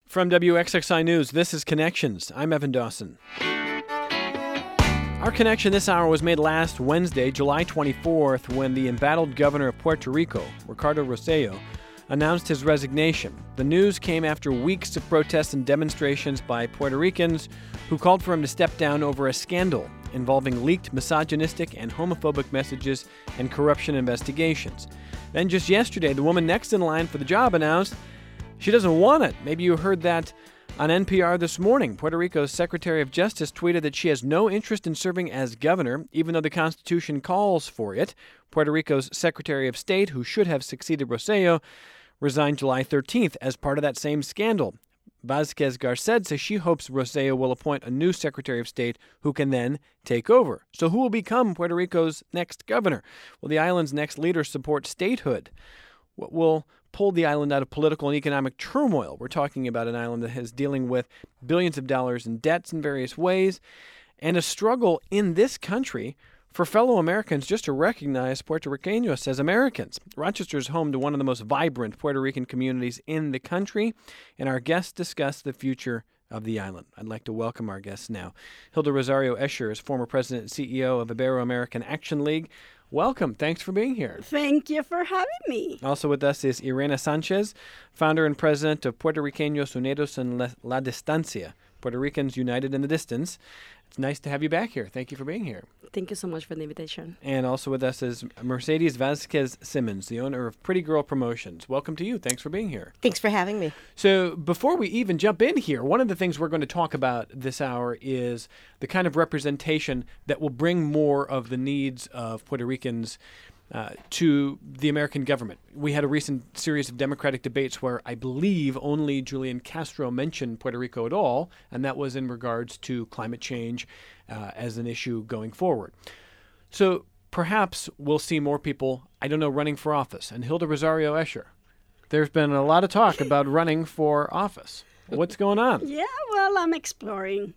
From WXXI News, this is Connections. I'm Evan Dawson. Our connection this hour was made last Wednesday, July 24th, when the embattled governor of Puerto Rico, Ricardo Rossello, announced his resignation. The news came after weeks of protests and demonstrations by Puerto Ricans who called for him to step down over a scandal involving leaked misogynistic and homophobic messages and corruption investigations. Then just yesterday, the woman next in line for the job announced she doesn't want it. Maybe you heard that on NPR this morning. Puerto Rico's Secretary of Justice tweeted that she has no interest in serving as governor, even though the Constitution calls for it. Puerto Rico's Secretary of State, who should have succeeded Rossello, resigned July 13th as part of that same scandal. Vázquez Garced says she hopes Rossello will appoint a new Secretary of State who can then take over. So who will become Puerto Rico's next governor? Will the island's next leader support statehood? What will pull the island out of political and economic turmoil? We're talking about an island that is dealing with billions of dollars in debts in various ways, and a struggle in this country for fellow Americans just to recognize Puerto Ricanos as Americans. Rochester is home to one of the most vibrant Puerto Rican communities in the country, and our guests discuss the future of the island. I'd like to welcome our guests now. Hilda Rosario Escher is former president and CEO of Ibero-American Action League. Welcome. Thanks for being here. Thank you for having me. Also with us is Irena Sanchez, founder and president of Puerto Ricanos Unidos en la Distancia, Puerto Ricans United in the Distance. It's nice to have you back here. Thank you for being here. Thank you so much for the invitation. And also with us is Mercedes Vázquez Simmons, the owner of Pretty Girl Promotions. Welcome to you. Thanks for being here. Thanks for having me. So before we even jump in here, one of the things we're going to talk about this hour is the kind of representation that will bring more of the needs of Puerto Ricans to the American government. We had a recent series of Democratic debates where I believe only Julian Castro mentioned Puerto Rico at all, and that was in regards to climate change as an issue going forward. So perhaps we'll see more people, I don't know, running for office. And Hilda Rosario Escher, there's been a lot of talk about running for office. What's going on? Yeah, well, I'm exploring,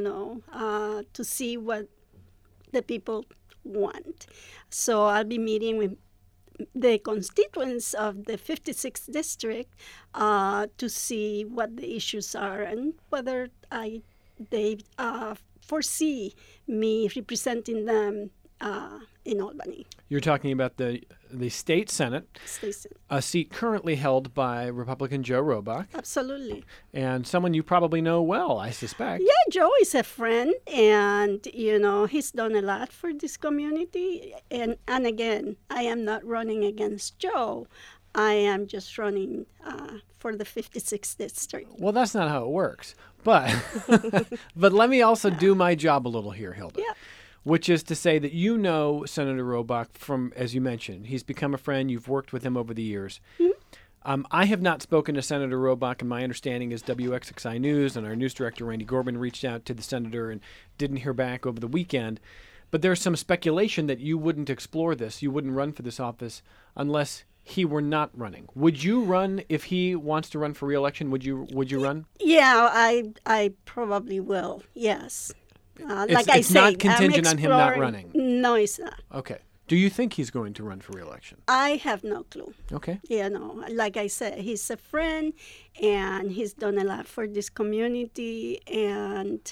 to see what the people want. So I'll be meeting with the constituents of the 56th district to see what the issues are and whether they foresee me representing them in Albany. You're talking about the state Senate, a seat currently held by Republican Joe Robach. Absolutely. And someone you probably know well, I suspect. Yeah, Joe is a friend, and, he's done a lot for this community. And again, I am not running against Joe. I am just running for the 56th district. Well, that's not how it works. But but let me also do my job a little here, Hilda. Yeah. Which is to say that you know Senator Robach from, as you mentioned, he's become a friend. You've worked with him over the years. Mm-hmm. I have not spoken to Senator Robach, and my understanding is WXXI News and our news director, Randy Gorman, reached out to the senator and didn't hear back over the weekend. But there's some speculation that you wouldn't explore this, you wouldn't run for this office unless he were not running. Would you run if he wants to run for re-election? Would you run? Yeah, I probably will, yes. It's not contingent on him not running. No, it's not. Okay. Do you think he's going to run for re-election? I have no clue. Okay. Like I said, he's a friend, and he's done a lot for this community, and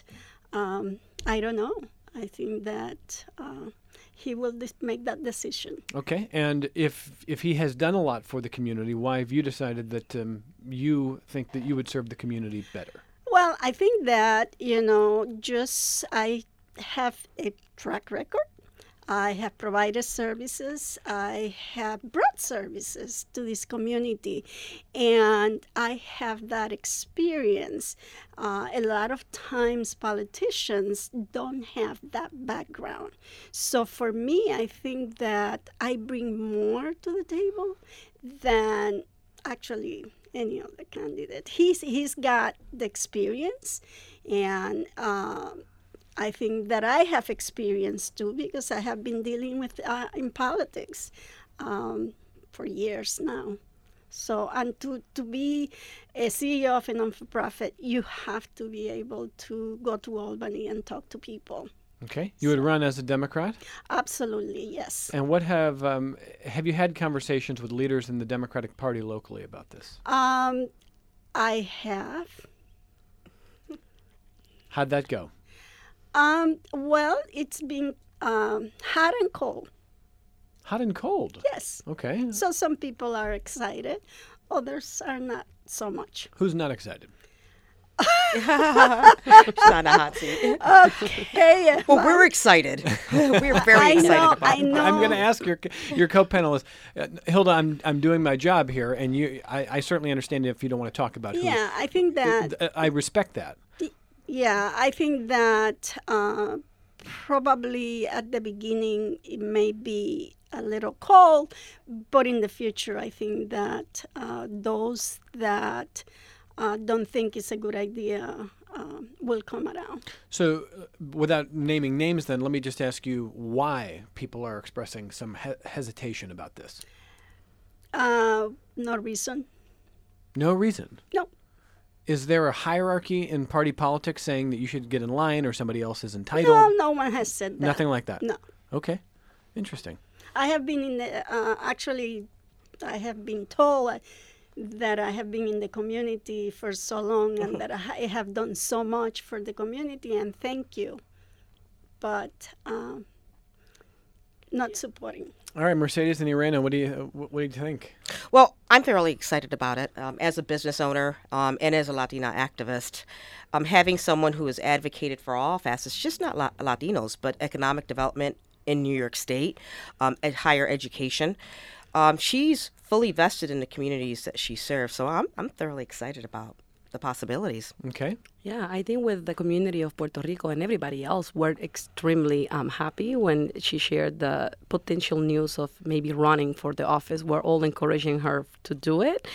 I don't know. I think that he will make that decision. Okay. And if he has done a lot for the community, why have you decided that you think that you would serve the community better? Well, I think that, I have a track record. I have provided services. I have brought services to this community. And I have that experience. A lot of times politicians don't have that background. So for me, I think that I bring more to the table than actually any other candidate. He's got the experience, and I think that I have experience too, because I have been dealing with in politics for years now. So, and to be a CEO of a non-for-profit, you have to be able to go to Albany and talk to people. Okay. You would run as a Democrat? Absolutely, yes. And what have you had conversations with leaders in the Democratic Party locally about this? I I have. How'd that go? Well, it's been hot and cold. Hot and cold? Yes. Okay. So some people are excited, others are not so much. Who's not excited? She's not a hot seat. Okay. Well, we're excited. We're very excited about I it. know. I'm going to ask your co-panelist, Hilda. I'm doing my job here, and I certainly understand if you don't want to talk about who. Yeah, I think that. I respect that. Yeah, I think that probably at the beginning it may be a little cold, but in the future I think that those that don't think it's a good idea will come around. So, without naming names, then let me just ask you why people are expressing some hesitation about this. No reason. No reason. No. Is there a hierarchy in party politics saying that you should get in line or somebody else is entitled? No, no one has said that. Nothing like that? No. Okay. Interesting. I have been in the, actually, I have been told that I have been in the community for so long and that I have done so much for the community, and thank you. But not supporting. All right, Mercedes and Irena, what do you think? Well, I'm thoroughly excited about it. As a business owner and as a Latina activist, having someone who has advocated for all facets, just not Latinos, but economic development in New York State, at higher education. She's fully vested in the communities that she serves, so I'm thoroughly excited about the possibilities. Okay. Yeah, I think with the community of Puerto Rico and everybody else, we're extremely happy when she shared the potential news of maybe running for the office. We're all encouraging her to do it.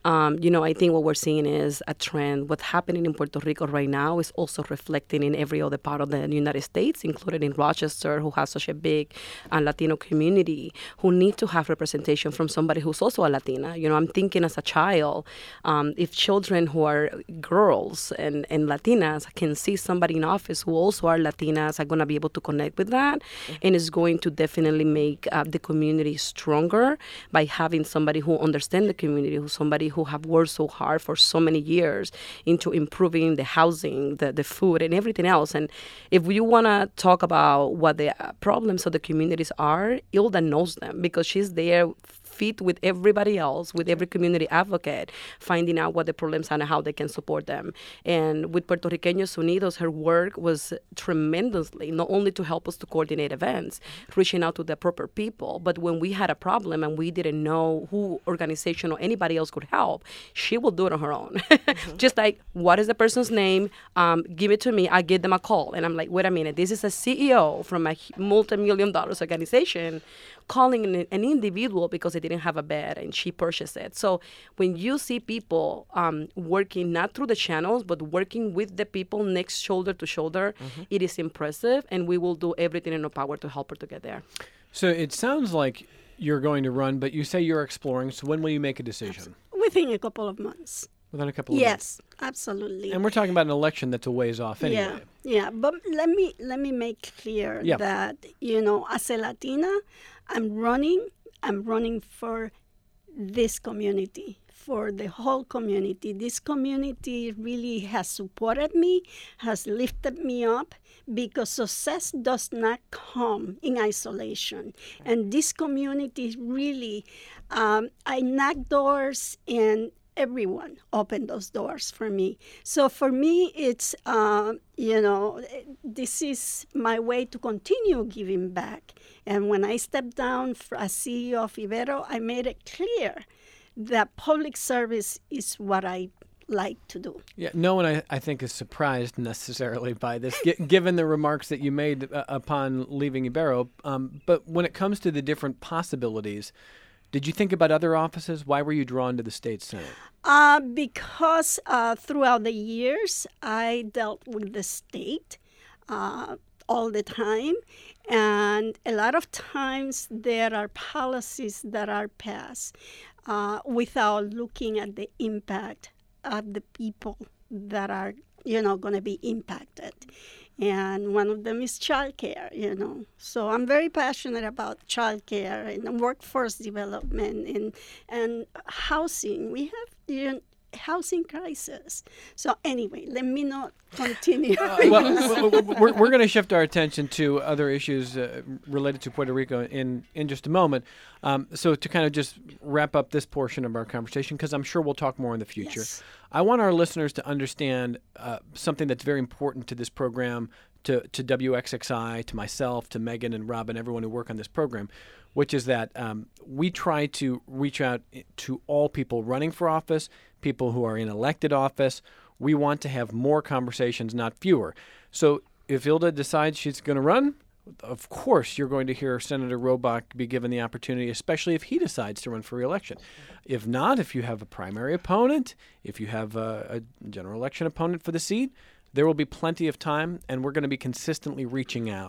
I think what we're seeing is a trend. What's happening in Puerto Rico right now is also reflecting in every other part of the United States, including in Rochester, who has such a big Latino community, who need to have representation from somebody who's also a Latina. I'm thinking as a child, if children who are girls and Latinas can see somebody in office who also are Latinas, are going to be able to connect with that. And it's going to definitely make the community stronger by having somebody who understands the community, somebody who have worked so hard for so many years into improving the housing, the food, and everything else. And if you want to talk about what the problems of the communities are, Hilda knows them because she's there fit with everybody else, with every community advocate, finding out what the problems are and how they can support them. And with Puerto Riqueños Unidos, her work was tremendously, not only to help us to coordinate events, reaching out to the proper people, but when we had a problem and we didn't know who organization or anybody else could help, she will do it on her own. Just like, what is the person's name? Give it to me. I give them a call. And I'm like, wait a minute, this is a CEO from a multi-million-dollar organization calling an individual because they didn't have a bed and she purchased it. So when you see people working not through the channels, but working with the people next shoulder to shoulder, it is impressive, and we will do everything in our power to help her to get there. So it sounds like you're going to run, but you say you're exploring. So when will you make a decision? Within a couple of months. Within a couple of months? Yes, absolutely. And we're talking about an election that's a ways off anyway. Yeah. But let me make clear that, as a Latina, I'm running for this community, for the whole community. This community really has supported me, has lifted me up, because success does not come in isolation. And this community really, I knock doors and everyone opened those doors for me. So for me, it's, this is my way to continue giving back. And when I stepped down as CEO of Ibero, I made it clear that public service is what I like to do. Yeah, no one, I think, is surprised necessarily by this, given the remarks that you made upon leaving Ibero. But when it comes to the different possibilities, did you think about other offices? Why were you drawn to the state Senate? Because throughout the years, I dealt with the state all the time. And a lot of times there are policies that are passed without looking at the impact of the people that are, going to be impacted. And one of them is childcare, So I'm very passionate about childcare and workforce development and housing. We have housing crisis. So anyway, let me not continue. We're going to shift our attention to other issues related to Puerto Rico in just a moment. So to kind of just wrap up this portion of our conversation, because I'm sure we'll talk more in the future, Yes. I want our listeners to understand something that's very important to this program, to WXXI, to myself, to Megan and Robin, everyone who work on this program, which is that we try to reach out to all people running for office, people who are in elected office. We want to have more conversations, not fewer. So if Ilda decides she's going to run, of course you're going to hear Senator Robach be given the opportunity, especially if he decides to run for re-election. If not, if you have a primary opponent, if you have a general election opponent for the seat, there will be plenty of time, and we're going to be consistently reaching out.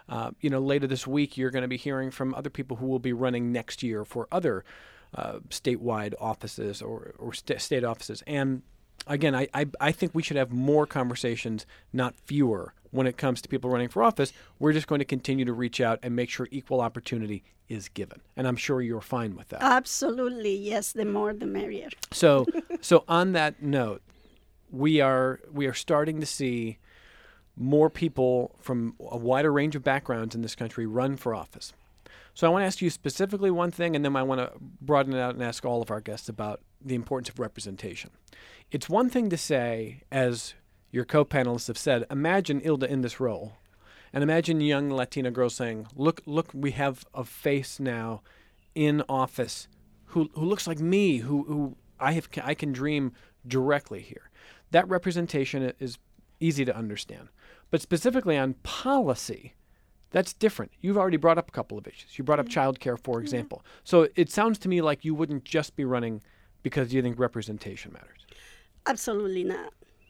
Later this week, you're going to be hearing from other people who will be running next year for other statewide offices or state offices. And again, I think we should have more conversations, not fewer, when it comes to people running for office. We're just going to continue to reach out and make sure equal opportunity is given. And I'm sure you're fine with that. Absolutely, yes. The more, the merrier. So on that note, we are starting to see more people from a wider range of backgrounds in this country run for office. So I want to ask you specifically one thing, and then I want to broaden it out and ask all of our guests about the importance of representation. It's one thing to say, as your co-panelists have said, imagine Ilda in this role, and imagine young Latina girls saying, look, we have a face now in office who looks like me, who I can dream directly here. That representation is easy to understand. But specifically on policy, that's different. You've already brought up a couple of issues. You brought up childcare, for example. So it sounds to me like you wouldn't just be running because you think representation matters. Absolutely not.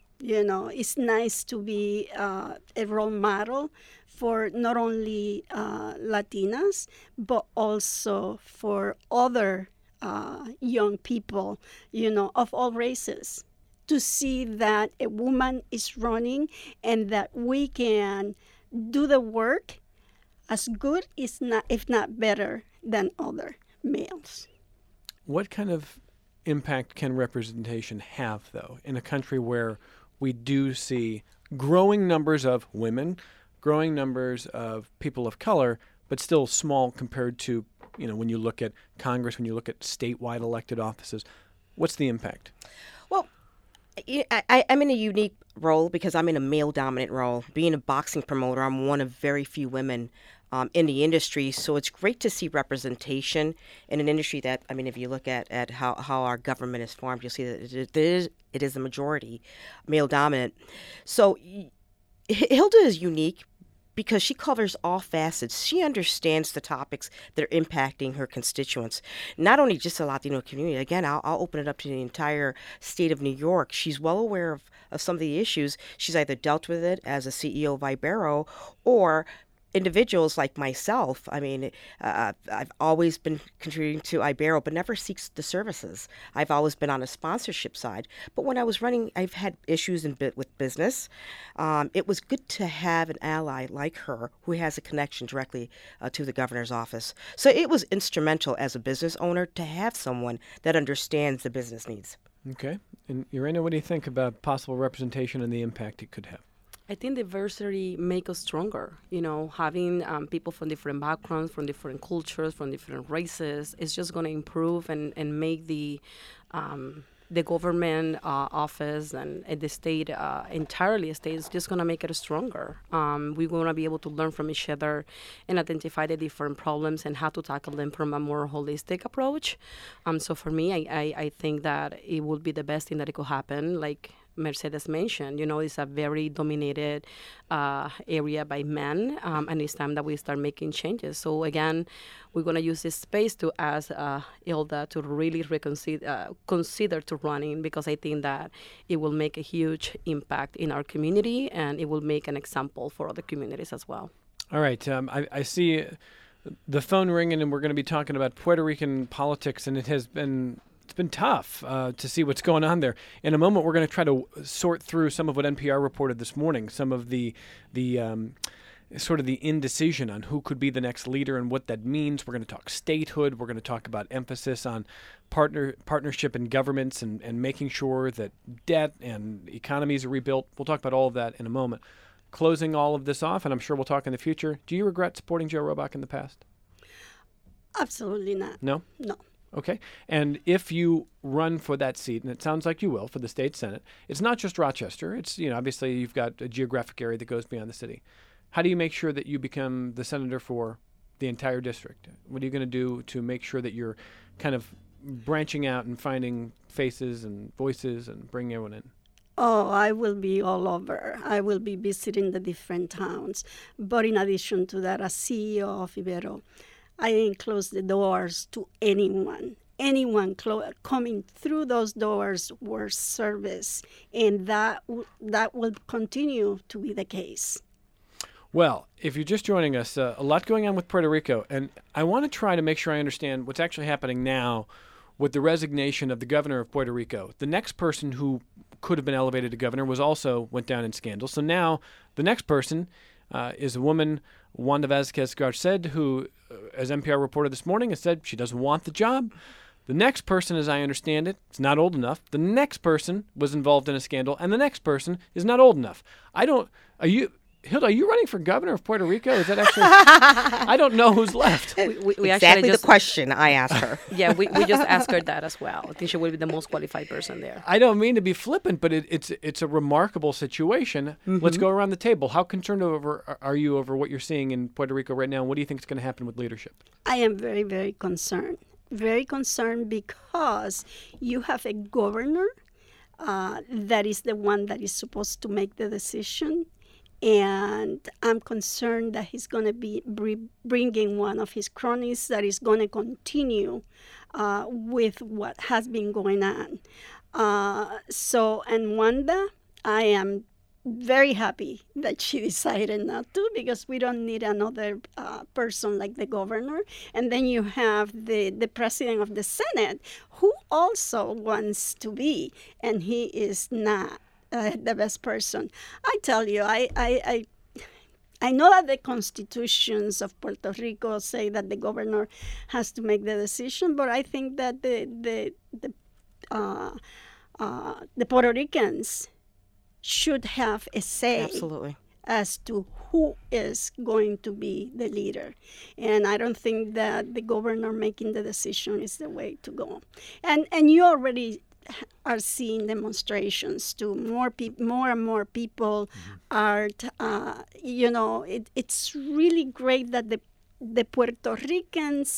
It's nice to be a role model for not only Latinas, but also for other young people, of all races, to see that a woman is running and that we can do the work as good, if not better, than other males. What kind of impact can representation have, though, in a country where we do see growing numbers of women, growing numbers of people of color, but still small compared to, when you look at Congress, when you look at statewide elected offices? What's the impact? Well, I'm in a unique role because I'm in a male-dominant role. Being a boxing promoter, I'm one of very few women in the industry, so it's great to see representation in an industry that, if you look at how our government is formed, you'll see that it is a majority male-dominant. So Hilda is unique because she covers all facets. She understands the topics that are impacting her constituents, not only just the Latino community. Again, I'll open it up to the entire state of New York. She's well aware of some of the issues. She's either dealt with it as a CEO of Ibero or individuals like myself. I've always been contributing to Ibero, but never seeks the services. I've always been on a sponsorship side. But when I was running, I've had issues with business. It was good to have an ally like her who has a connection directly to the governor's office. So it was instrumental as a business owner to have someone that understands the business needs. Okay. And Irena, what do you think about possible representation and the impact it could have? I think diversity makes us stronger. Having people from different backgrounds, from different cultures, from different races, is just going to improve and make the government office and the state, entirely a state, is just going to make it stronger. We're going to be able to learn from each other and identify the different problems and how to tackle them from a more holistic approach. So for me, I think that it would be the best thing that it could happen. Like Mercedes mentioned, it's a very dominated area by men, and it's time that we start making changes. So again, we're going to use this space to ask Ilda to really consider to running, because I think that it will make a huge impact in our community, and it will make an example for other communities as well. All right. I see the phone ringing, and we're going to be talking about Puerto Rican politics, and it's been tough to see what's going on there. In a moment, we're going to try to sort through some of what NPR reported this morning, some of the sort of the indecision on who could be the next leader and what that means. We're going to talk statehood. We're going to talk about emphasis on partnership in governments and making sure that debt and economies are rebuilt. We'll talk about all of that in a moment. Closing all of this off, and I'm sure we'll talk in the future, do you regret supporting Joe Robach in the past? Absolutely not. No? No. Okay. And if you run for that seat, and it sounds like you will, for the state senate, it's not just Rochester. It's, obviously you've got a geographic area that goes beyond the city. How do you make sure that you become the senator for the entire district? What are you going to do to make sure that you're kind of branching out and finding faces and voices and bringing everyone in? Oh, I will be all over. I will be visiting the different towns. But in addition to that, as CEO of Ibero, I ain't closed the doors to anyone. Anyone coming through those doors were service, and that will continue to be the case. Well, if you're just joining us, a lot going on with Puerto Rico, and I want to try to make sure I understand what's actually happening now with the resignation of the governor of Puerto Rico. The next person who could have been elevated to governor went down in scandal. So now the next person is a woman, Wanda Vázquez-Garced, who, as NPR reported this morning, has said she doesn't want the job. The next person, as I understand it, is not old enough. The next person was involved in a scandal, and the next person is not old enough. Hilda, are you running for governor of Puerto Rico? Is that actually? I don't know who's left. We exactly the question I asked her. Yeah, we just asked her that as well. I think she will be the most qualified person there. I don't mean to be flippant, but it's a remarkable situation. Mm-hmm. Let's go around the table. How concerned are you over what you're seeing in Puerto Rico right now? And what do you think is going to happen with leadership? I am very, very concerned. Very concerned because you have a governor that is the one that is supposed to make the decision. And I'm concerned that he's going to be bringing one of his cronies that is going to continue with what has been going on. And Wanda, I am very happy that she decided not to, because we don't need another person like the governor. And then you have the president of the Senate, who also wants to be, and he is not the best person. I tell you, I know that the constitutions of Puerto Rico say that the governor has to make the decision, but I think that the Puerto Ricans should have a say. Absolutely. As to who is going to be the leader. And I don't think that the governor making the decision is the way to go. And you already are seeing demonstrations too. More and more people are, it's really great that the Puerto Ricans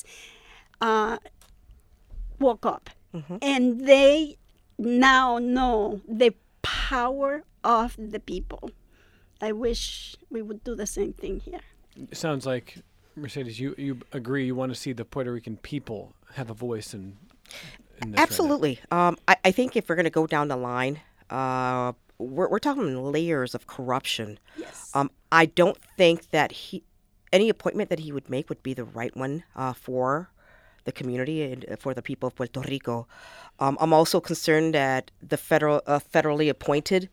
woke up, and they now know the power of the people. I wish we would do the same thing here. It sounds like, Mercedes, you agree, you want to see the Puerto Rican people have a voice in this. Absolutely. Right, I think if we're going to go down the line, we're talking layers of corruption. Yes. I don't think that any appointment that he would make would be the right one for the community and for the people of Puerto Rico. I'm also concerned that the federally appointed,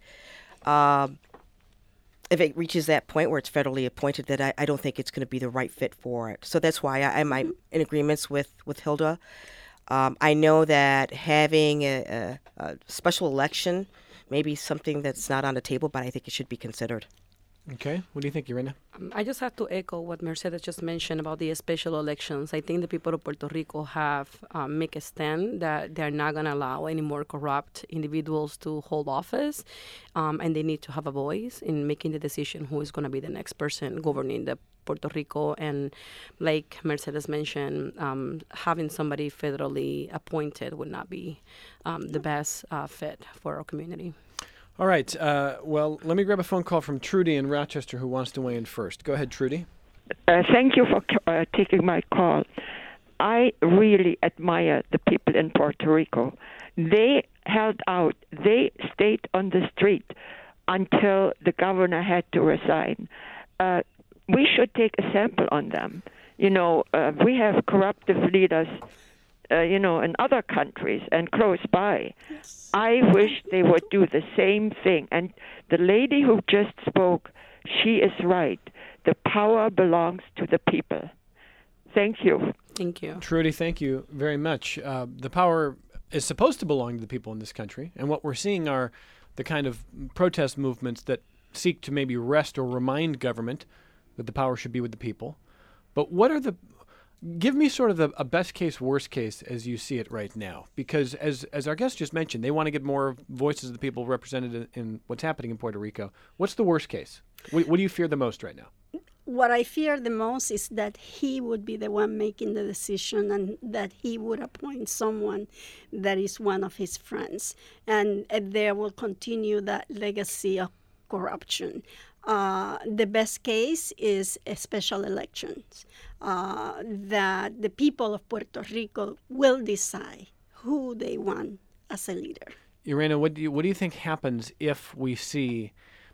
if it reaches that point where it's federally appointed, that I don't think it's going to be the right fit for it. So that's why I'm in agreements with Hilda. I know that having a special election may be something that's not on the table, but I think it should be considered. Okay. What do you think, Irina? I just have to echo what Mercedes just mentioned about the special elections. I think the people of Puerto Rico have make a stand that they're not going to allow any more corrupt individuals to hold office, and they need to have a voice in making the decision who is going to be the next person governing the Puerto Rico. And like Mercedes mentioned, having somebody federally appointed would not be the best fit for our community. All right. Well, let me grab a phone call from Trudy in Rochester, who wants to weigh in first. Go ahead, Trudy. Thank you for taking my call. I really admire the people in Puerto Rico. They held out. They stayed on the street until the governor had to resign. We should take a sample on them. We have corruptive leaders in other countries and close by. Yes. I wish they would do the same thing. And the lady who just spoke, she is right. The power belongs to the people. Thank you. Thank you. Trudy, thank you very much. The power is supposed to belong to the people in this country, and what we're seeing are the kind of protest movements that seek to maybe rest or remind government that the power should be with the people. But give me sort of a best case, worst case as you see it right now, because as our guest just mentioned, they want to get more voices of the people represented in what's happening in Puerto Rico. What's the worst case? What do you fear the most right now? What I fear the most is that he would be the one making the decision and that he would appoint someone that is one of his friends. And there will continue that legacy of corruption. The best case is a special elections, that the people of Puerto Rico will decide who they want as a leader. Irena, what do you think happens if we see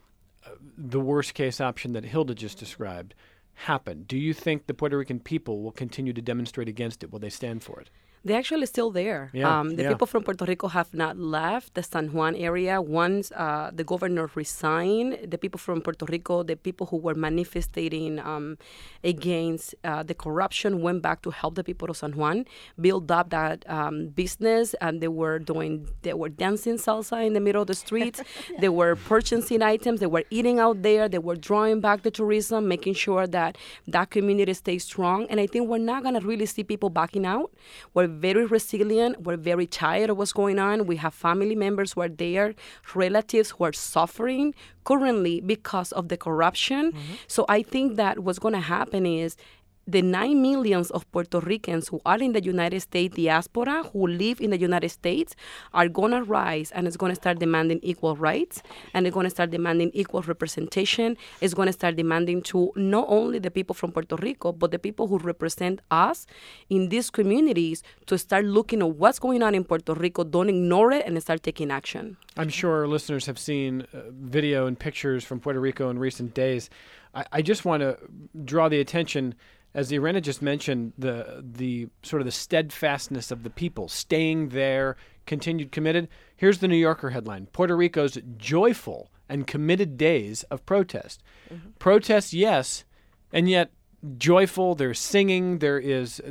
the worst case option that Hilda just described happen? Do you think the Puerto Rican people will continue to demonstrate against it? Will they stand for it? They're actually still there. The people from Puerto Rico have not left the San Juan area. Once the governor resigned, the people from Puerto Rico, the people who were manifesting against the corruption, went back to help the people of San Juan, build up that business, and they were dancing salsa in the middle of the streets. They were purchasing items. They were eating out there. They were drawing back the tourism, making sure that that community stays strong. And I think we're not going to really see people backing out. We're very resilient. We're very tired of what's going on. We have family members who are there, relatives who are suffering currently because of the corruption. Mm-hmm. So I think that what's going to happen is the 9 million of Puerto Ricans who are in the United States diaspora, who live in the United States, are going to rise and it's going to start demanding equal rights, and they're going to start demanding equal representation. It's going to start demanding to not only the people from Puerto Rico, but the people who represent us in these communities to start looking at what's going on in Puerto Rico, don't ignore it, and start taking action. I'm sure our listeners have seen video and pictures from Puerto Rico in recent days. I just want to draw the attention, as Irena just mentioned, the sort of the steadfastness of the people, staying there, continued committed. Here's the New Yorker headline: Puerto Rico's joyful and committed days of protest. Mm-hmm. Protest, yes, and yet joyful. There's singing. There is.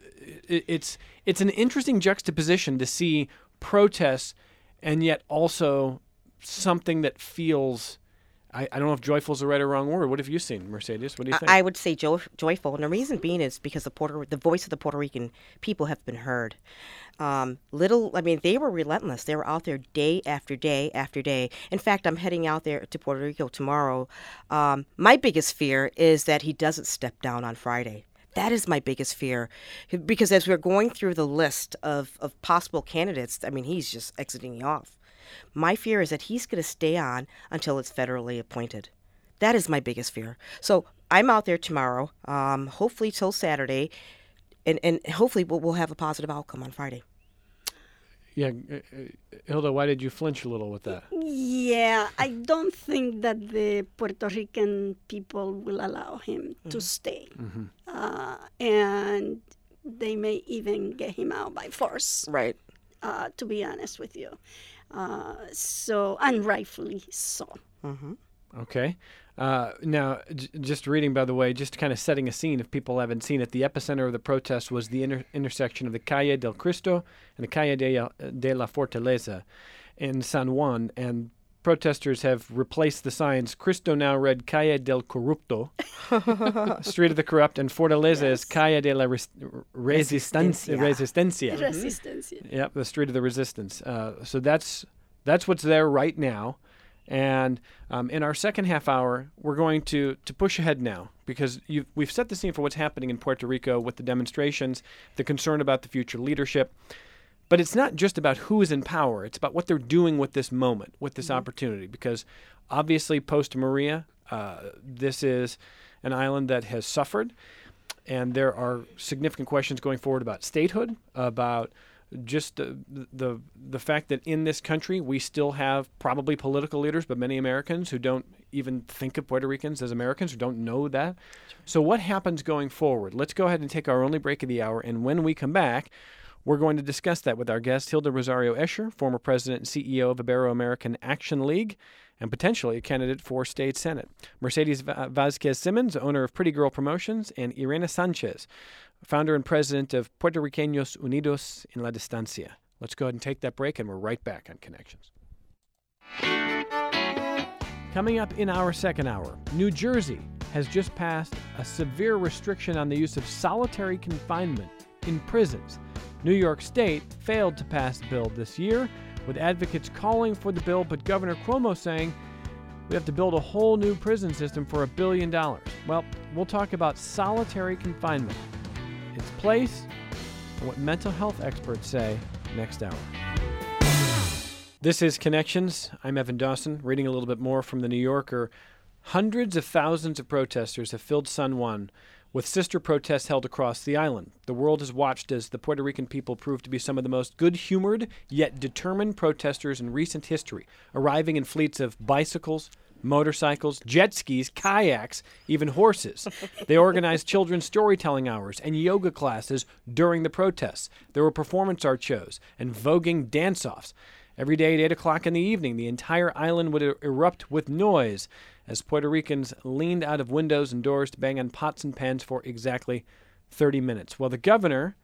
It's an interesting juxtaposition to see protests and yet also something that feels. I don't know if joyful is the right or wrong word. What have you seen, Mercedes? What do you think? I would say joyful, and the reason being is because the voice of the Puerto Rican people have been heard. They were relentless. They were out there day after day after day. In fact, I'm heading out there to Puerto Rico tomorrow. My biggest fear is that he doesn't step down on Friday. That is my biggest fear, because as we're going through the list of possible candidates, he's just exiting off. My fear is that he's going to stay on until it's federally appointed. That is my biggest fear. So I'm out there tomorrow, hopefully till Saturday, and hopefully we'll have a positive outcome on Friday. Yeah, Hilda, why did you flinch a little with that? Yeah, I don't think that the Puerto Rican people will allow him to stay. Mm-hmm. And they may even get him out by force. Right. To be honest with you. And rightfully so. Mm-hmm. Okay. Now, just reading, by the way, just kind of setting a scene, if people haven't seen it, the epicenter of the protest was the intersection of the Calle del Cristo and the Calle de la Fortaleza in San Juan, and protesters have replaced the signs. Cristo now read Calle del Corrupto, Street of the Corrupt, and Fortaleza is Calle de la Resistencia. Resistencia. Yep, the Street of the Resistance. So that's what's there right now. And in our second half hour, we're going to push ahead now, because we've set the scene for what's happening in Puerto Rico with the demonstrations, the concern about the future leadership. But it's not just about who is in power. It's about what they're doing with this moment, with this opportunity. Because obviously, post-Maria, this is an island that has suffered. And there are significant questions going forward about statehood, about just the fact that in this country we still have probably political leaders, but many Americans who don't even think of Puerto Ricans as Americans, who don't know that. So what happens going forward? Let's go ahead and take our only break of the hour. And when we come back, we're going to discuss that with our guest, Hilda Rosario Escher, former president and CEO of Ibero-American Action League, and potentially a candidate for state senate. Mercedes Vazquez Simmons, owner of Pretty Girl Promotions, and Irena Sanchez, founder and president of Puertorriqueños Unidos en la Distancia. Let's go ahead and take that break, and we're right back on Connections. Coming up in our second hour, New Jersey has just passed a severe restriction on the use of solitary confinement in prisons. New York State failed to pass the bill this year, with advocates calling for the bill, but Governor Cuomo saying we have to build a whole new prison system for $1 billion. Well, we'll talk about solitary confinement, its place, and what mental health experts say next hour. This is Connections. I'm Evan Dawson, reading a little bit more from The New Yorker. Hundreds of thousands of protesters have filled San Juan, with sister protests held across the island. The world has watched as the Puerto Rican people prove to be some of the most good-humored yet determined protesters in recent history, arriving in fleets of bicycles, motorcycles, jet skis, kayaks, even horses. They organized children's storytelling hours and yoga classes during the protests. There were performance art shows and voguing dance-offs. Every day at 8 o'clock in the evening, the entire island would erupt with noise as Puerto Ricans leaned out of windows and doors to bang on pots and pans for exactly 30 minutes. Well, the governor,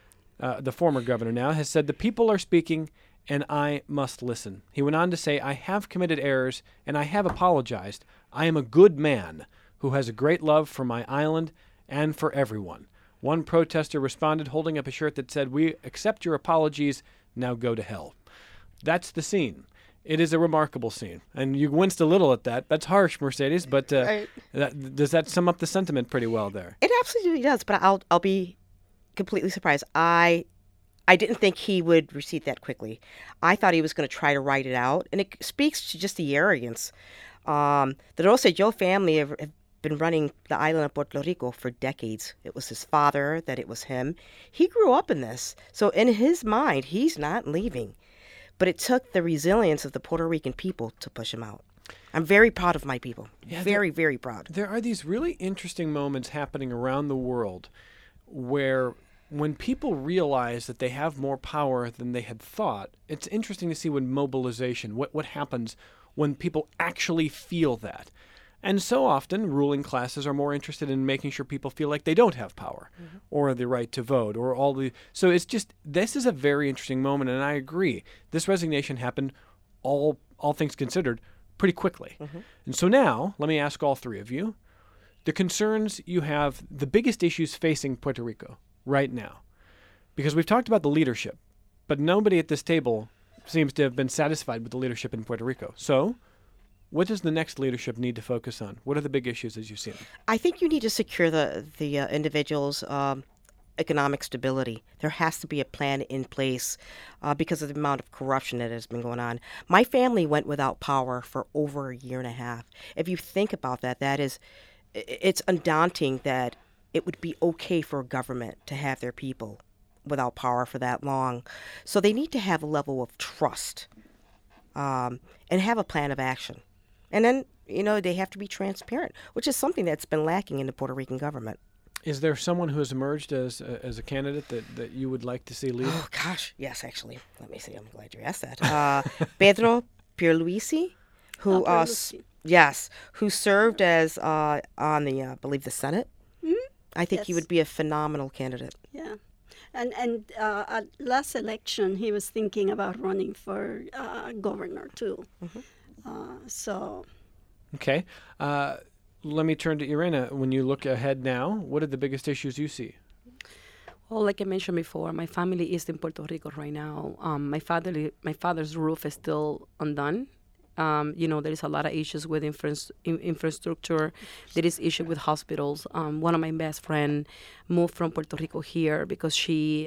the former governor now, has said the people are speaking and I must listen. He went on to say, I have committed errors and I have apologized. I am a good man who has a great love for my island and for everyone. One protester responded holding up a shirt that said, we accept your apologies, now go to hell. That's the scene. It is a remarkable scene. And you winced a little at that. That's harsh, Mercedes, but Right. Does that sum up the sentiment pretty well there? It absolutely does, but I'll be completely surprised. I didn't think he would recede that quickly. I thought he was going to try to write it out, and it speaks to just the arrogance. The Rosselló family have been running the island of Puerto Rico for decades. It was his father, that it was him. He grew up in this, so in his mind, he's not leaving. But it took the resilience of the Puerto Rican people to push him out. I'm very proud of my people. Yeah, very, very proud. There are these really interesting moments happening around the world where when people realize that they have more power than they had thought, it's interesting to see when mobilization, what happens when people actually feel that. And so often, ruling classes are more interested in making sure people feel like they don't have power or the right to vote or all the... So it's just, this is a very interesting moment, and I agree. This resignation happened, all things considered, pretty quickly. And so now, let me ask all three of you, the concerns you have, the biggest issues facing Puerto Rico right now. Because we've talked about the leadership, but nobody at this table seems to have been satisfied with the leadership in Puerto Rico. So... what does the next leadership need to focus on? What are the big issues as you see them? I think you need to secure the individual's economic stability. There has to be a plan in place because of the amount of corruption that has been going on. My family went without power for over a year and a half. If you think about that, it's undaunting that it would be okay for a government to have their people without power for that long. So they need to have a level of trust and have a plan of action. And then, they have to be transparent, which is something that's been lacking in the Puerto Rican government. Is there someone who has emerged as a candidate that you would like to see lead? Oh, gosh. Yes, actually. Let me see. I'm glad you asked that. Pedro Pierluisi, who who served as on the, I believe, the Senate. Mm-hmm. I think he would be a phenomenal candidate. Yeah. And at last election, he was thinking about running for governor, too. Okay. Let me turn to Irena. When you look ahead now, what are the biggest issues you see? Well, like I mentioned before, my family is in Puerto Rico right now. My father's roof is still undone. There is a lot of issues with infrastructure. There is issue with hospitals. One of my best friend moved from Puerto Rico here because she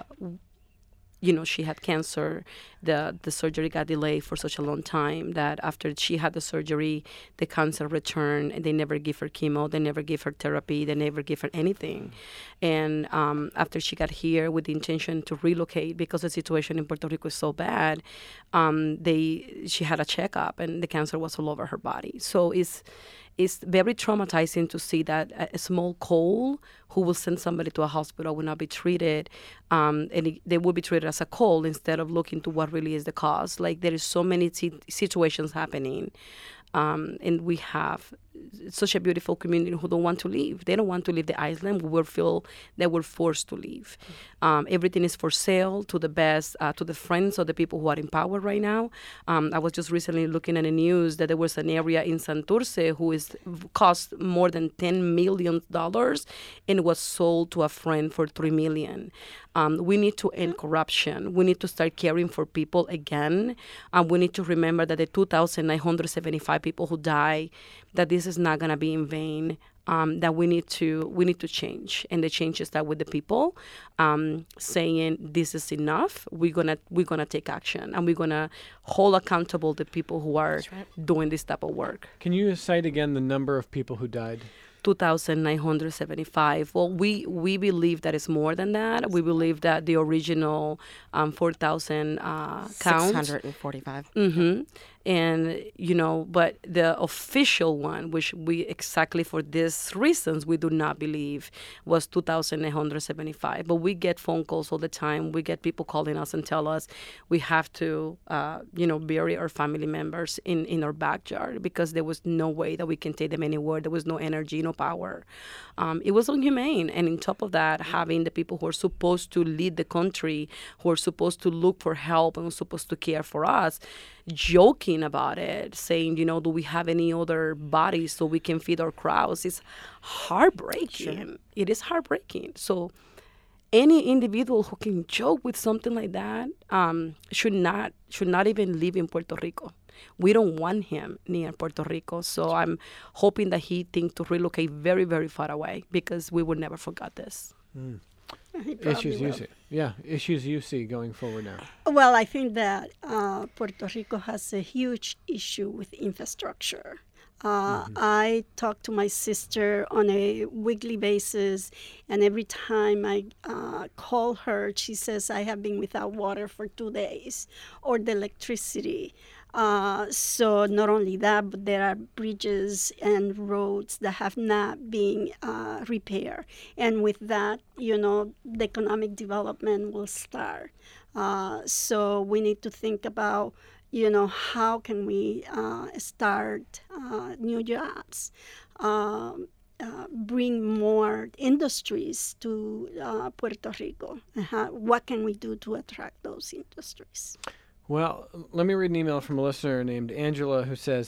had cancer. The surgery got delayed for such a long time that after she had the surgery, the cancer returned, and they never give her chemo, they never give her therapy, they never give her anything. And after she got here with the intention to relocate because the situation in Puerto Rico is so bad, she had a checkup and the cancer was all over her body. So it's very traumatizing to see that a small cold who will send somebody to a hospital will not be treated, they will be treated as a cold instead of looking to what really is the cause. Like, there is so many situations happening. And we have such a beautiful community who don't want to leave. They don't want to leave the island. We will feel that we're forced to leave. Everything is for sale to the best, to the friends of the people who are in power right now. I was just recently looking at the news that there was an area in Santurce who cost more than $10 million and was sold to a friend for $3 million. We need to end corruption. We need to start caring for people again. We need to remember that the 2,975 people who die, that this is not going to be in vain. That we need to change, and the change is that with the people saying this is enough. We're gonna take action, and we're gonna hold accountable the people who are doing this type of work. Can you cite again the number of people who died? 2,975. Well, we believe that it's more than that. We believe that the original 4,000 counts. 645. Mm-hmm. And, but the official one, which we exactly for these reasons, we do not believe was 2,975. But we get phone calls all the time. We get people calling us and tell us we have to, bury our family members in our backyard because there was no way that we can take them anywhere. There was no energy, no power. It was inhumane. And on top of that, having the people who are supposed to lead the country, who are supposed to look for help and supposed to care for us, joking about it, saying, do we have any other bodies so we can feed our crowds? It's heartbreaking. Sure. It is heartbreaking. So any individual who can joke with something like that should not even live in Puerto Rico. We don't want him near Puerto Rico. So I'm hoping that he thinks to relocate very, very far away because we will never forget this. Mm. Issues you see going forward now? Well, I think that Puerto Rico has a huge issue with infrastructure. I talk to my sister on a weekly basis, and every time I call her, she says, I have been without water for 2 days, or the electricity. So not only that, but there are bridges and roads that have not been repaired. And with that, the economic development will start. So we need to think about, how can we start new jobs, bring more industries to Puerto Rico. What can we do to attract those industries? Well, let me read an email from a listener named Angela who says,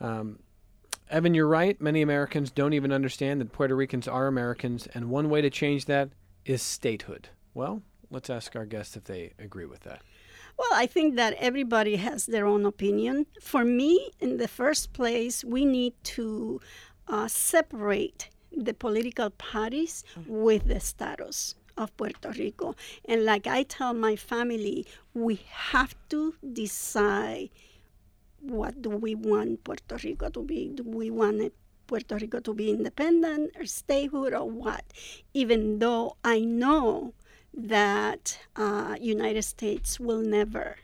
Evan, you're right. Many Americans don't even understand that Puerto Ricans are Americans, and one way to change that is statehood. Well, let's ask our guests if they agree with that. Well, I think that everybody has their own opinion. For me, in the first place, we need to separate the political parties with the status of Puerto Rico. And like I tell my family, we have to decide, what do we want Puerto Rico to be? Do we want Puerto Rico to be independent or statehood or what? Even though I know that United States will never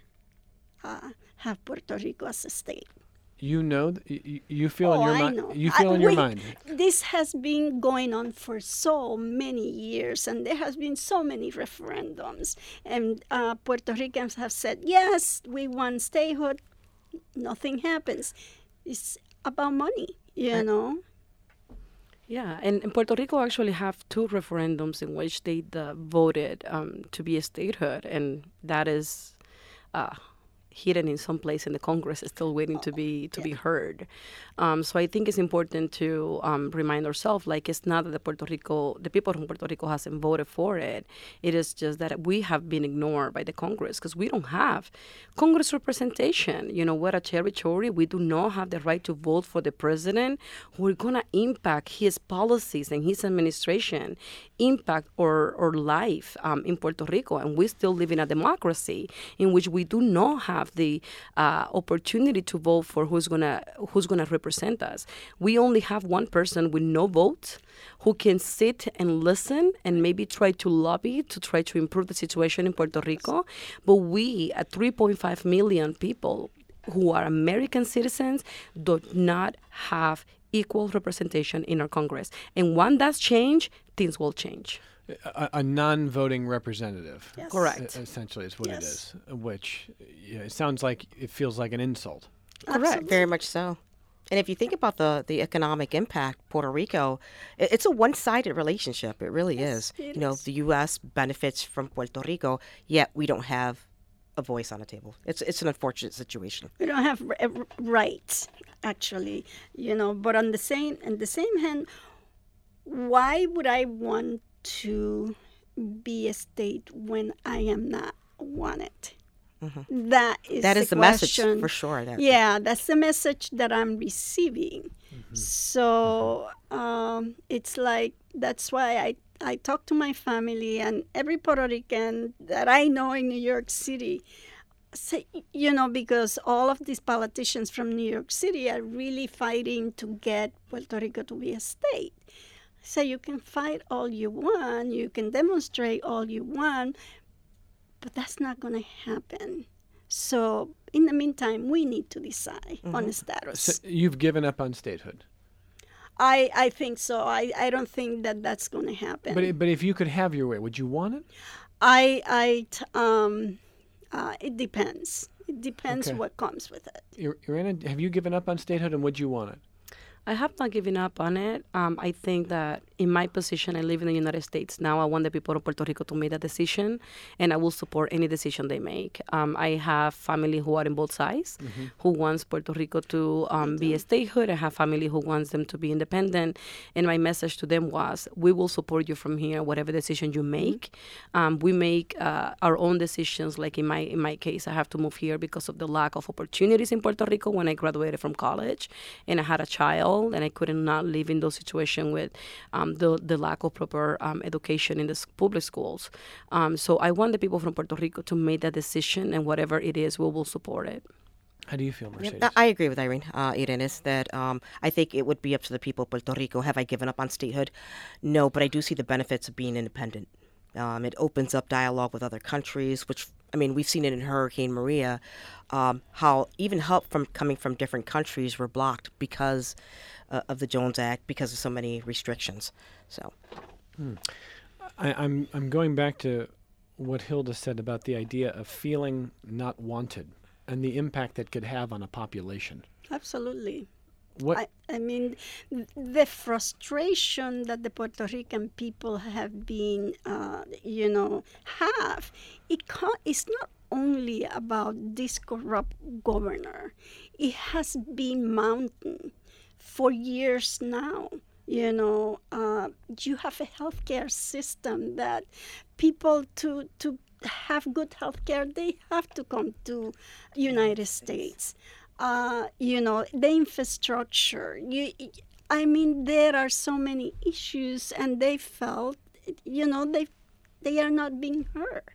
have Puerto Rico as a state. You feel in your mind. You feel in your mind. This has been going on for so many years, and there has been so many referendums. And Puerto Ricans have said, yes, we want statehood. Nothing happens. It's about money, know. Yeah, and Puerto Rico actually have 2 referendums in which they voted to be a statehood, and that is hidden in some place in the Congress, is still waiting to be heard. So I think it's important to remind ourselves, like, it's not that the people from Puerto Rico hasn't voted for it. It is just that we have been ignored by the Congress because we don't have Congress representation. We're a territory. We do not have the right to vote for the president who are going to impact his policies and his administration, impact our life in Puerto Rico. And we still live in a democracy in which we do not have the opportunity to vote for who's gonna represent us. We only have one person with no vote who can sit and listen and maybe try to lobby to try to improve the situation in Puerto Rico. But we, at 3.5 million people who are American citizens, do not have equal representation in our Congress. And when that's changed, things will change. A non-voting representative. Yes. Correct. Essentially is what it Yes. is, which it sounds like it feels like an insult. Absolutely. Very much so. And if you think about the economic impact, Puerto Rico, it's a one-sided relationship. It really is. it You know, is. the U.S. benefits from Puerto Rico, yet we don't have a voice on the table. It's an unfortunate situation. We don't have rights, actually, But on the same hand, why would I want to be a state when I am not wanted? That is the message for sure. Yeah, that's the message that I'm receiving. So it's like that's why I talk to my family and every Puerto Rican that I know in New York City. Say, because all of these politicians from New York City are really fighting to get Puerto Rico to be a state. So you can fight all you want, you can demonstrate all you want, but that's not going to happen. So in the meantime, we need to decide on the status. So you've given up on statehood. I think so. I don't think that that's going to happen. But if you could have your way, would you want it? It depends. It depends Okay. what comes with it. Irena, have you given up on statehood, and would you want it? I have not given up on it. I think that in my position, I live in the United States now. I want the people of Puerto Rico to make that decision, and I will support any decision they make. I have family who are in both sides, who wants Puerto Rico to be a statehood. I have family who wants them to be independent, and my message to them was, we will support you from here, whatever decision you make. We make our own decisions. Like in my case, I have to move here because of the lack of opportunities in Puerto Rico when I graduated from college, and I had a child. And I couldn't not live in those situations with the lack of proper education in the public schools. So I want the people from Puerto Rico to make that decision, and whatever it is, we will support it. How do you feel, Mercedes? I agree with Irene. Is that I think it would be up to the people of Puerto Rico. Have I given up on statehood? No, but I do see the benefits of being independent. It opens up dialogue with other countries, which, we've seen it in Hurricane Maria, how even help coming from different countries were blocked because of the Jones Act, because of so many restrictions. So, I'm going back to what Hilda said about the idea of feeling not wanted and the impact that could have on a population. Absolutely. What? The frustration that the Puerto Rican people have been, it's not only about this corrupt governor. It has been mounting for years now. You have a healthcare system that people to have good healthcare, they have to come to United States. The infrastructure. There are so many issues, and they felt, they are not being heard.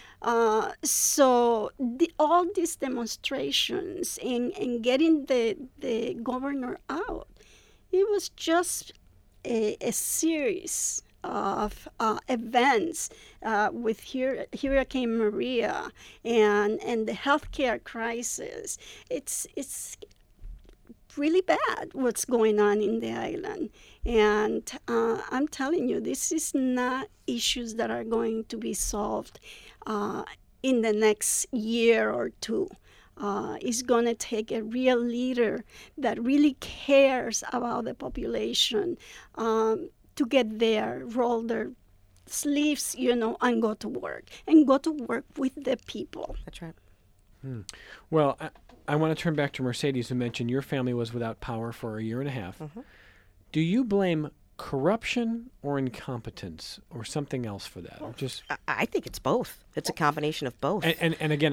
So all these demonstrations and getting the governor out, it was just a series of events with Hurricane Maria and the healthcare crisis. It's really bad what's going on in the island. And I'm telling you, this is not issues that are going to be solved in the next year or two. It's going to take a real leader that really cares about the population to get there, roll their sleeves, and go to work. And go to work with the people. that's right. Well, I want to turn back to Mercedes, who mentioned your family was without power for a year and a half. Do you blame corruption or incompetence or something else for that? Or just I think it's both. It's a combination of both. and again,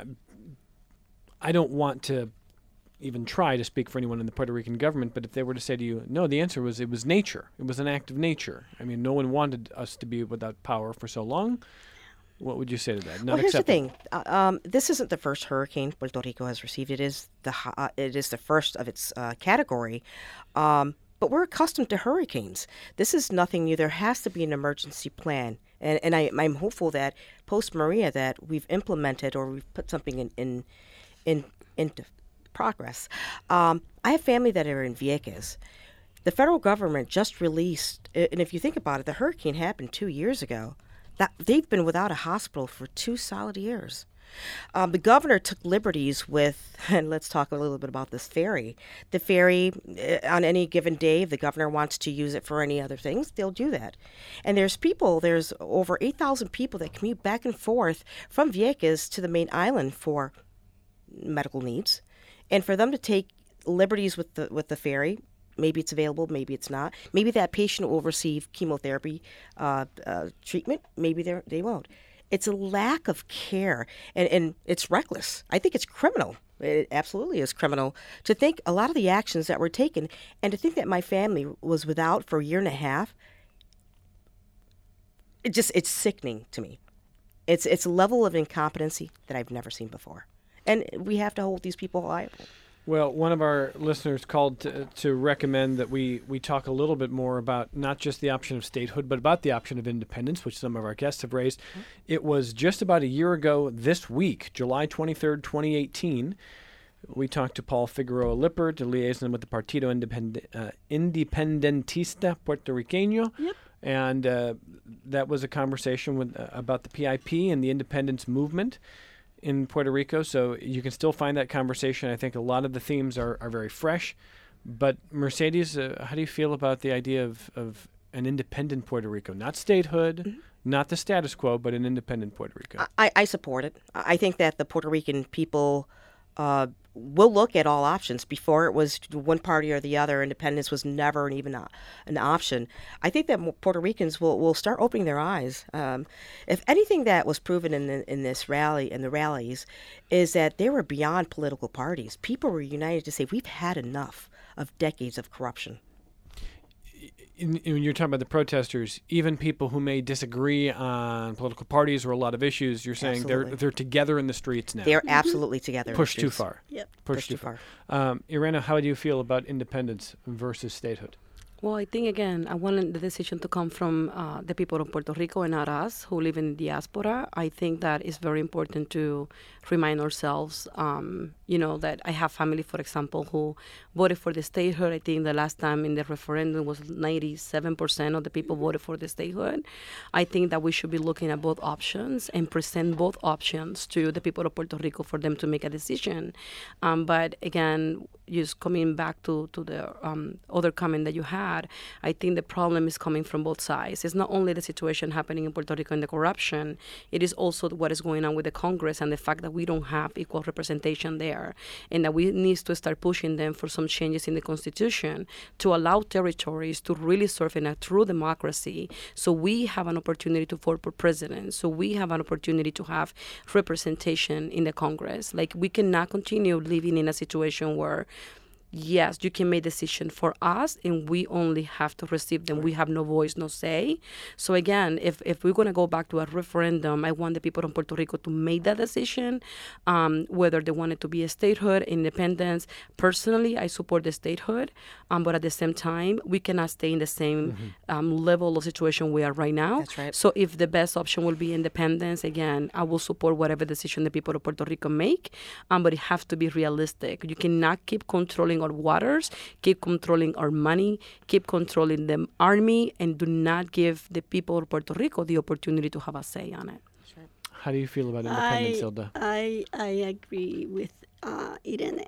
I don't want to even try to speak for anyone in the Puerto Rican government, but if they were to say to you, no, the answer was it was nature. It was an act of nature. No one wanted us to be without power for so long. What would you say to that? Not Here's the acceptable. thing. This isn't the first hurricane Puerto Rico has received. It is the first of its category. But we're accustomed to hurricanes. This is nothing new. There has to be an emergency plan. And I'm hopeful that post-Maria that we've implemented or we've put something into progress. I have family that are in Vieques. The federal government just released, and if you think about it, the hurricane happened 2 years ago. That they've been without a hospital for 2 solid years. The governor took liberties with, and let's talk a little bit about this ferry. The ferry, on any given day, if the governor wants to use it for any other things, they'll do that. And there's over 8,000 people that commute back and forth from Vieques to the main island for medical needs. And for them to take liberties with the ferry, maybe it's available, maybe it's not. Maybe that patient will receive chemotherapy treatment, maybe they won't. It's a lack of care, and it's reckless. I think it's criminal. It absolutely is criminal to think a lot of the actions that were taken, and to think that my family was without for a year and a half. It's sickening to me. It's a level of incompetency that I've never seen before, and we have to hold these people liable. Well, one of our listeners called to recommend that we talk a little bit more about not just the option of statehood, but about the option of independence, which some of our guests have raised. Mm-hmm. It was just about a year ago this week, July 23rd, 2018. We talked to Paul Figueroa Lippert, a liaison with the Partido Independentista Puertorriqueño. Yep. And that was a conversation about the PIP and the independence movement in Puerto Rico, so you can still find that conversation. I think a lot of the themes are very fresh. But Mercedes, how do you feel about the idea of an independent Puerto Rico? Not statehood, mm-hmm. not the status quo, but an independent Puerto Rico. I support it. I think that the Puerto Rican people will look at all options. Before it was one party or the other. Independence was never even an option. I think that Puerto Ricans will start opening their eyes. If anything that was proven in this rally, in the rallies, is that they were beyond political parties. People were united to say, we've had enough of decades of corruption. When you're talking about the protesters, even people who may disagree on political parties or a lot of issues, you're saying they're together in the streets now. They're absolutely together. Pushed too far. Yep. Pushed too far. Irena, how do you feel about independence versus statehood? Well, I think, again, I want the decision to come from the people of Puerto Rico and not us who live in the diaspora. I think that it's very important to remind ourselves, that I have family, for example, who voted for the statehood. I think the last time in the referendum was 97% of the people voted for the statehood. I think that we should be looking at both options and present both options to the people of Puerto Rico for them to make a decision. But again, just coming back to the other comment that you had, I think the problem is coming from both sides. It's not only the situation happening in Puerto Rico and the corruption, it is also what is going on with the Congress and the fact that we don't have equal representation there, and that we need to start pushing them for some changes in the Constitution to allow territories to really serve in a true democracy, so we have an opportunity to vote for president, so we have an opportunity to have representation in the Congress. Like, we cannot continue living in a situation where yes, you can make decisions for us, and we only have to receive them. We have no voice, no say. So again, if we're going to go back to a referendum, I want the people of Puerto Rico to make that decision, whether they want it to be a statehood, independence. Personally, I support the statehood, but at the same time, we cannot stay in the same level of situation we are right now. That's right. So if the best option will be independence, again, I will support whatever decision the people of Puerto Rico make, but it has to be realistic. You cannot keep controlling our waters, keep controlling our money, keep controlling the army, and do not give the people of Puerto Rico the opportunity to have a say on it. How do you feel about independence, Hilda? I agree with Irene.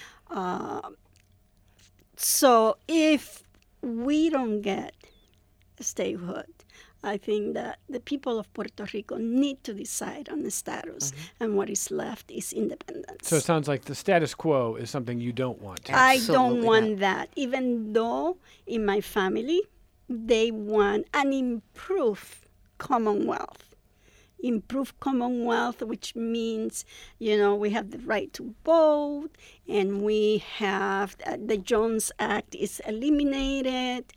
So if we don't get statehood, I think that the people of Puerto Rico need to decide on the status, and what is left is independence. So it sounds like the status quo is something you don't want. I don't want that, even though in my family, they want an improved Commonwealth. Improved Commonwealth, which means, we have the right to vote, and we have the Jones Act is eliminated,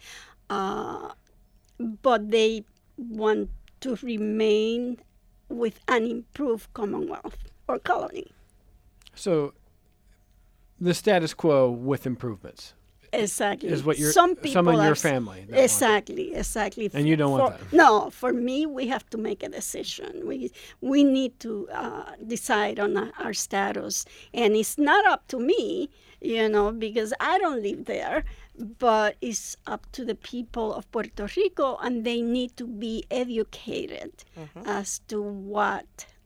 but they want to remain with an improved Commonwealth or colony. So the status quo with improvements. Exactly. is what some people some in your are family. that want exactly. And you don't want that. No, for me, we have to make a decision. We need to decide on our status, and it's not up to me, because I don't live there. But it's up to the people of Puerto Rico, and they need to be educated as to what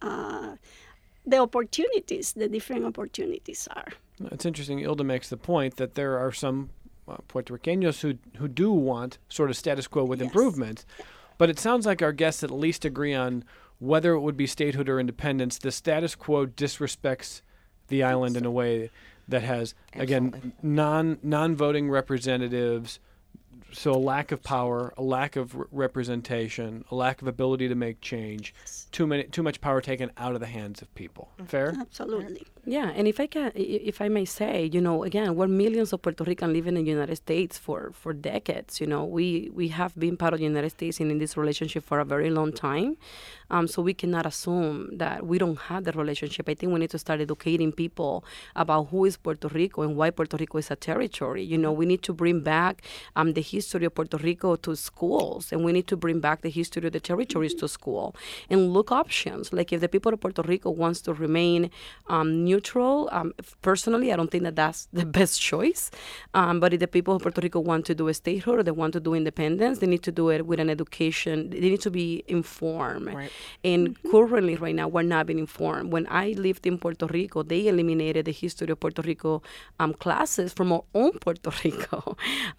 the different opportunities are. It's interesting. Ilda makes the point that there are some Puerto Ricanos who do want sort of status quo with improvement, but it sounds like our guests at least agree on whether it would be statehood or independence. The status quo disrespects the island in a way that has, again, non-voting representatives, so a lack of power, a lack of representation, a lack of ability to make change, too much power taken out of the hands of people. Fair? Absolutely. Yeah, and if I may say, again, we're millions of Puerto Ricans living in the United States for decades. We have been part of the United States and in this relationship for a very long time. So we cannot assume that we don't have the relationship. I think we need to start educating people about who is Puerto Rico and why Puerto Rico is a territory. We need to bring back the history of Puerto Rico to schools, and we need to bring back the history of the territories to school and look options. Like if the people of Puerto Rico wants to remain neutral, personally, I don't think that that's the best choice. But if the people of Puerto Rico want to do a statehood or they want to do independence, they need to do it with an education. They need to be informed. Right. And currently, right now, we're not being informed. When I lived in Puerto Rico, they eliminated the history of Puerto Rico classes from our own Puerto Rico.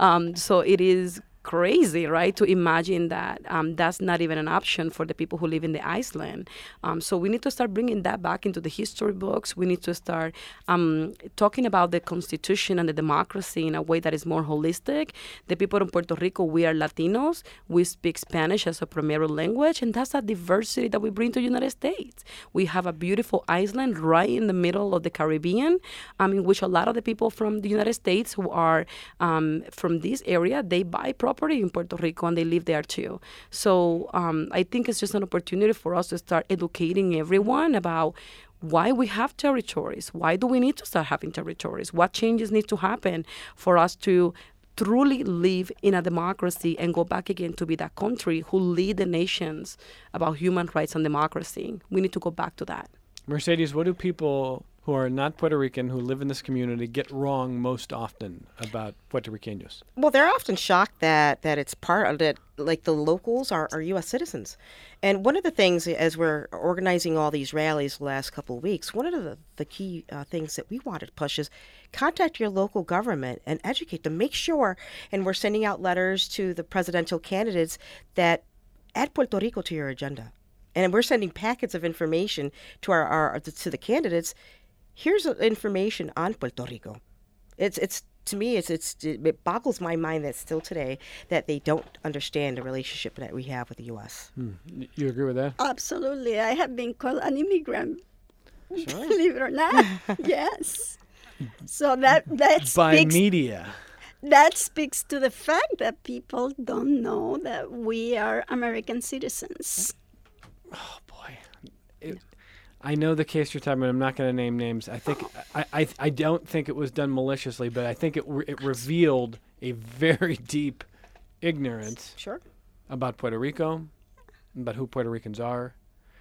So it is crazy, right, to imagine that that's not even an option for the people who live in the island. So we need to start bringing that back into the history books. We need to start talking about the Constitution and the democracy in a way that is more holistic. The people in Puerto Rico, we are Latinos. We speak Spanish as a primary language, and that's a diversity that we bring to the United States. We have a beautiful island right in the middle of the Caribbean, in which a lot of the people from the United States who are from this area, they buy property in Puerto Rico and they live there too. So I think it's just an opportunity for us to start educating everyone about why we have territories. Why do we need to start having territories? What changes need to happen for us to truly live in a democracy and go back again to be that country who lead the nations about human rights and democracy? We need to go back to that. Mercedes, what do people who are not Puerto Rican, who live in this community, get wrong most often about Puerto Ricanos? Well, they're often shocked that it's part of it, like the locals are U.S. citizens. And one of the things, as we're organizing all these rallies the last couple of weeks, one of the key things that we wanted to push is contact your local government and educate them. Make sure, and we're sending out letters to the presidential candidates that add Puerto Rico to your agenda. And we're sending packets of information to to the candidates. Here's information on Puerto Rico. It's to me, it boggles my mind that still today that they don't understand the relationship that we have with the U.S. You agree with that? Absolutely. I have been called an immigrant, Sure. believe it or not. Yes. So that By speaks, media. that speaks to the fact that people don't know that we are American citizens. Oh, boy. I know the case you're talking about. I'm not going to name names. I think I don't think it was done maliciously, but I think it revealed a very deep ignorance Sure. about Puerto Rico, about who Puerto Ricans are.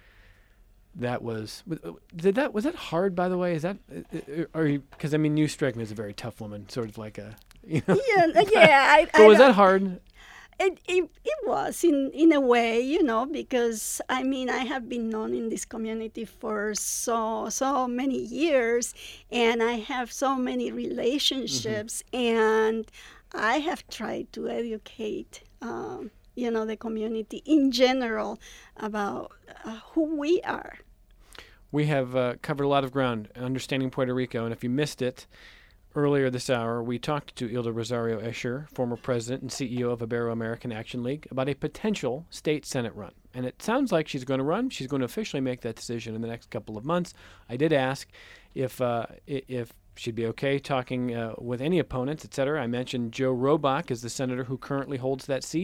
Was that hard, by the way? Is that because you strike me as a very tough woman, sort of like a Yeah. But was that hard? It was in a way, because I have been known in this community for so many years, and I have so many relationships, and I have tried to educate, the community in general about who we are. We have covered a lot of ground understanding Puerto Rico, and if you missed it, earlier this hour, we talked to Ilda Rosario Escher, former president and CEO of Ibero-American Action League, about a potential state Senate run. And it sounds like she's going to run. She's going to officially make that decision in the next couple of months. I did ask if she'd be okay talking with any opponents, et cetera. I mentioned Joe Robach is the senator who currently holds that seat.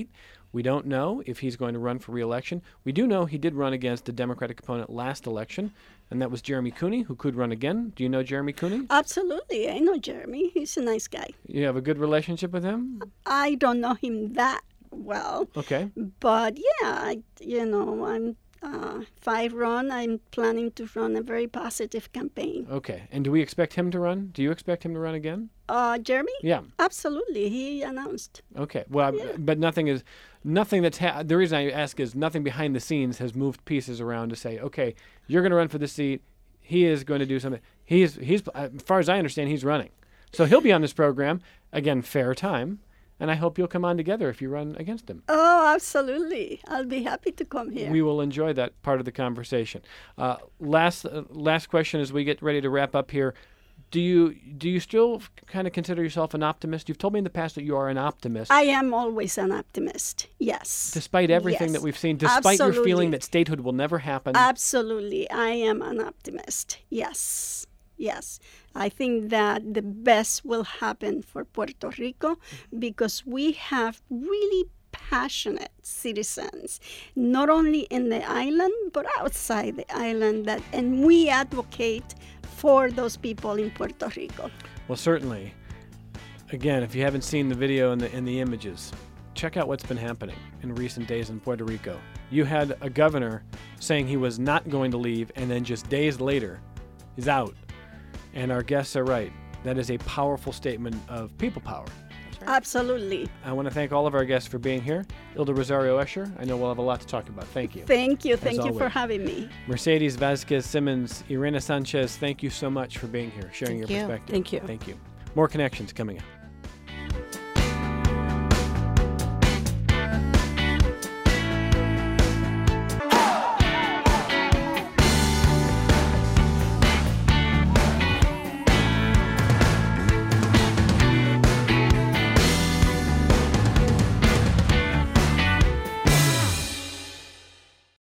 We don't know if he's going to run for re-election. We do know he did run against the Democratic opponent last election, and that was Jeremy Cooney, who could run again. Do you know Jeremy Cooney? Absolutely. I know Jeremy. He's a nice guy. You have a good relationship with him? I don't know him that well. Okay. But yeah, I'm if I run, I'm planning to run a very positive campaign. Okay. And do we expect him to run? Do you expect him to run again? Jeremy? Yeah. Absolutely. He announced. Okay. Well, but nothing that's the reason I ask is nothing behind the scenes has moved pieces around to say, okay, you're going to run for this seat. He is going to do something. He's as far as I understand, he's running. So he'll be on this program again, fair time. And I hope you'll come on together if you run against him. Oh, absolutely. I'll be happy to come here. We will enjoy that part of the conversation. Last question as we get ready to wrap up here. Do you still kind of consider yourself an optimist? You've told me in the past that you are an optimist. I am always an optimist, yes. Despite everything that we've seen, despite your feeling that statehood will never happen? Absolutely. I am an optimist, yes. Yes, I think that the best will happen for Puerto Rico because we have really passionate citizens, not only in the island, but outside the island, and we advocate for those people in Puerto Rico. Well, certainly. Again, if you haven't seen the video and the images, check out what's been happening in recent days in Puerto Rico. You had a governor saying he was not going to leave, and then just days later, he's out. And our guests are right. That is a powerful statement of people power. Right. Absolutely. I want to thank all of our guests for being here. Hilda Rosario Escher, I know we'll have a lot to talk about. Thank you. Thank you. Thank you for having me. Mercedes Vazquez Simmons, Irena Sanchez, thank you so much for being here, sharing your perspective. Thank you. Thank you. More Connections coming up.